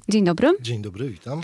Dzień dobry. Dzień dobry, witam.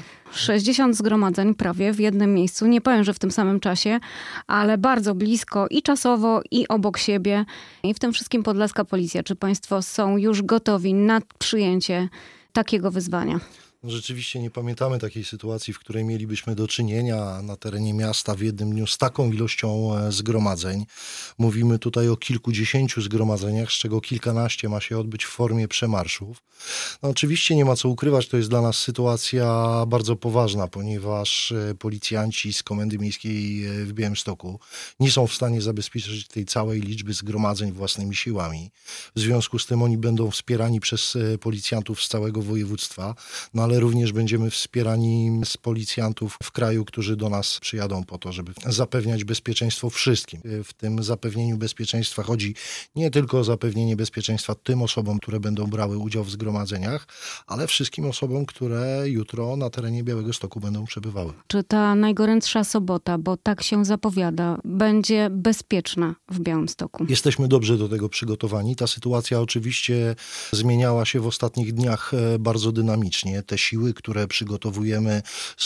60 zgromadzeń prawie w jednym miejscu. Nie powiem, że w tym samym czasie, ale bardzo blisko i czasowo, i obok siebie. I w tym wszystkim podlaska policja. Czy państwo są już gotowi na przyjęcie takiego wyzwania? Rzeczywiście nie pamiętamy takiej sytuacji, w której mielibyśmy do czynienia na terenie miasta w jednym dniu z taką ilością zgromadzeń. Mówimy tutaj o kilkudziesięciu zgromadzeniach, z czego kilkanaście ma się odbyć w formie przemarszów. No, oczywiście nie ma co ukrywać, to jest dla nas sytuacja bardzo poważna, ponieważ policjanci z Komendy Miejskiej w Białymstoku nie są w stanie zabezpieczyć tej całej liczby zgromadzeń własnymi siłami. W związku z tym oni będą wspierani przez policjantów z całego województwa, no ale również będziemy wspierani z policjantów w kraju, którzy do nas przyjadą po to, żeby zapewniać bezpieczeństwo wszystkim. W tym zapewnieniu bezpieczeństwa chodzi nie tylko o zapewnienie bezpieczeństwa tym osobom, które będą brały udział w zgromadzeniach, ale wszystkim osobom, które jutro na terenie Białegostoku będą przebywały. Czy ta najgorętsza sobota, bo tak się zapowiada, będzie bezpieczna w Białymstoku? Jesteśmy dobrze do tego przygotowani. Ta sytuacja oczywiście zmieniała się w ostatnich dniach bardzo dynamicznie. Te siły, które przygotowujemy,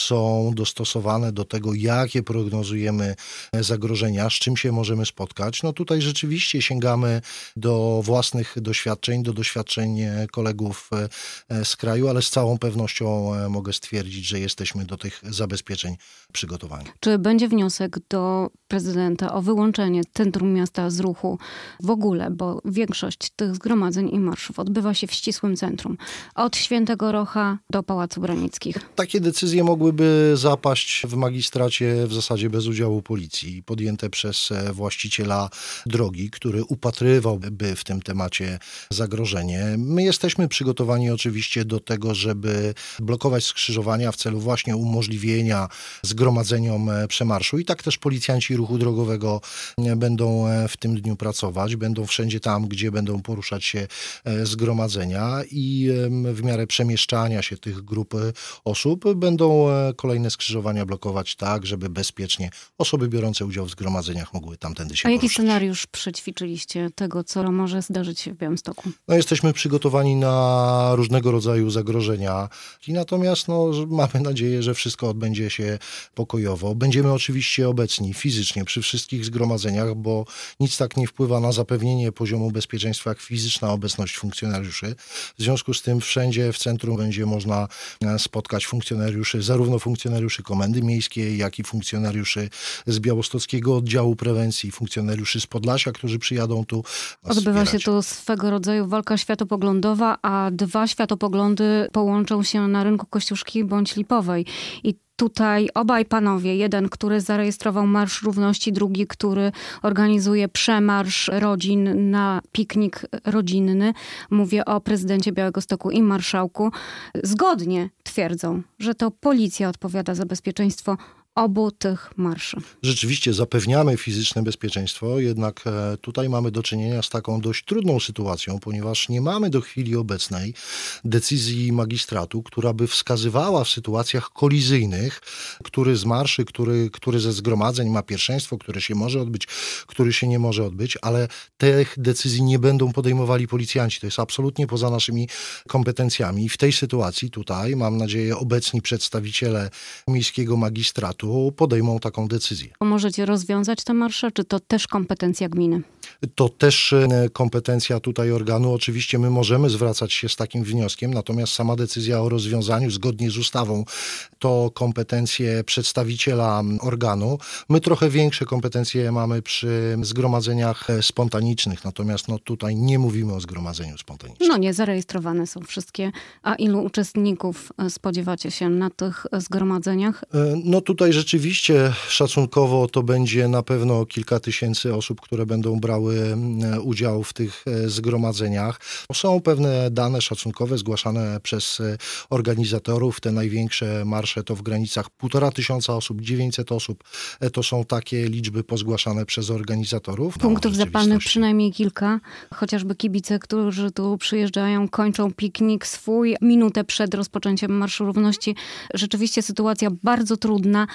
są dostosowane do tego, jakie prognozujemy zagrożenia, z czym się możemy spotkać. No tutaj rzeczywiście sięgamy do własnych doświadczeń, do doświadczeń kolegów z kraju, ale z całą pewnością mogę stwierdzić, że jesteśmy do tych zabezpieczeń przygotowani. Czy będzie wniosek do prezydenta o wyłączenie centrum miasta z ruchu w ogóle, bo większość tych zgromadzeń i marszów odbywa się w ścisłym centrum. Od Świętego Rocha do Pałacu Branickich. Takie decyzje mogłyby zapaść w magistracie w zasadzie bez udziału policji, podjęte przez właściciela drogi, który upatrywałby w tym temacie zagrożenie. My jesteśmy przygotowani oczywiście do tego, żeby blokować skrzyżowania w celu właśnie umożliwienia zgromadzeniom przemarszu i tak też policjanci ruchu drogowego będą w tym dniu pracować, będą wszędzie tam, gdzie będą poruszać się zgromadzenia i w miarę przemieszczania się tych grup osób będą kolejne skrzyżowania blokować tak, żeby bezpiecznie osoby biorące udział w zgromadzeniach mogły tamtędy się poruszać. A jaki scenariusz przećwiczyliście tego, co może zdarzyć się w Białymstoku? No, jesteśmy przygotowani na różnego rodzaju zagrożenia i natomiast mamy nadzieję, że wszystko odbędzie się pokojowo. Będziemy oczywiście obecni fizycznie przy wszystkich zgromadzeniach, bo nic tak nie wpływa na zapewnienie poziomu bezpieczeństwa jak fizyczna obecność funkcjonariuszy. W związku z tym wszędzie w centrum będzie można spotkać funkcjonariuszy, zarówno funkcjonariuszy Komendy Miejskiej, jak i funkcjonariuszy z Białostockiego Oddziału Prewencji, funkcjonariuszy z Podlasia, którzy przyjadą tu Odbywa wspierać. się tu swego rodzaju walka światopoglądowa, a dwa światopoglądy połączą się na rynku Kościuszki bądź Lipowej. I tutaj obaj panowie, jeden, który zarejestrował Marsz Równości, drugi, który organizuje przemarsz rodzin na piknik rodzinny. Mówię o prezydencie Białegostoku i marszałku. Zgodnie twierdzą, że to policja odpowiada za bezpieczeństwo obu tych marszy. Rzeczywiście zapewniamy fizyczne bezpieczeństwo, jednak tutaj mamy do czynienia z taką dość trudną sytuacją, ponieważ nie mamy do chwili obecnej decyzji magistratu, która by wskazywała w sytuacjach kolizyjnych, który z marszy, który ze zgromadzeń ma pierwszeństwo, który się może odbyć, który się nie może odbyć, ale tych decyzji nie będą podejmowali policjanci. To jest absolutnie poza naszymi kompetencjami. I w tej sytuacji tutaj, mam nadzieję, obecni przedstawiciele miejskiego magistratu podejmą taką decyzję. Możecie rozwiązać te marsze, czy to też kompetencja gminy? To też kompetencja tutaj organu. Oczywiście my możemy zwracać się z takim wnioskiem, natomiast sama decyzja o rozwiązaniu zgodnie z ustawą to kompetencje przedstawiciela organu. My trochę większe kompetencje mamy przy zgromadzeniach spontanicznych, natomiast tutaj nie mówimy o zgromadzeniu spontanicznym. No nie, zarejestrowane są wszystkie. A ilu uczestników spodziewacie się na tych zgromadzeniach? No tutaj rzeczywiście szacunkowo to będzie na pewno kilka tysięcy osób, które będą brały udział w tych zgromadzeniach. Są pewne dane szacunkowe zgłaszane przez organizatorów. Te największe marsze to w granicach 1500 osób, 900 osób. To są takie liczby pozgłaszane przez organizatorów. Punktów zapalnych przynajmniej kilka. Chociażby kibice, którzy tu przyjeżdżają, kończą piknik swój minutę przed rozpoczęciem Marszu Równości. Rzeczywiście sytuacja bardzo trudna.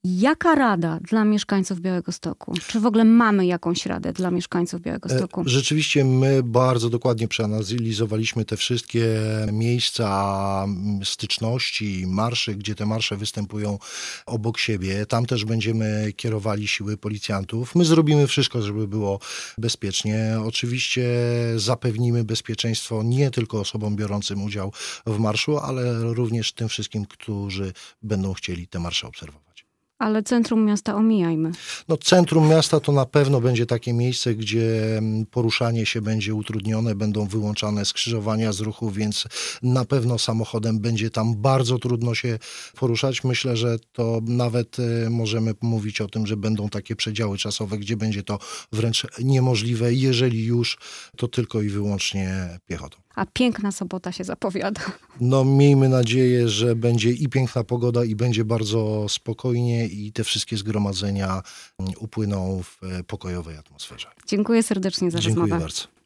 Jaka rada dla mieszkańców Białegostoku? Czy w ogóle mamy jakąś radę dla mieszkańców Białegostoku? Rzeczywiście my bardzo dokładnie przeanalizowaliśmy te wszystkie miejsca styczności, marszy, gdzie te marsze występują obok siebie. Tam też będziemy kierowali siły policjantów. My zrobimy wszystko, żeby było bezpiecznie. Oczywiście zapewnimy bezpieczeństwo nie tylko osobom biorącym udział w marszu, ale również tym wszystkim, którzy będą chcieli te marsze obserwować. Ale centrum miasta omijajmy. No, centrum miasta to na pewno będzie takie miejsce, gdzie poruszanie się będzie utrudnione, będą wyłączane skrzyżowania z ruchu, więc na pewno samochodem będzie tam bardzo trudno się poruszać. Myślę, że to nawet możemy mówić o tym, że będą takie przedziały czasowe, gdzie będzie to wręcz niemożliwe. Jeżeli już, to tylko i wyłącznie piechotą. A piękna sobota się zapowiada. No, miejmy nadzieję, że będzie i piękna pogoda, i będzie bardzo spokojnie i te wszystkie zgromadzenia upłyną w pokojowej atmosferze. Dziękuję serdecznie za rozmowę. Dziękuję bardzo.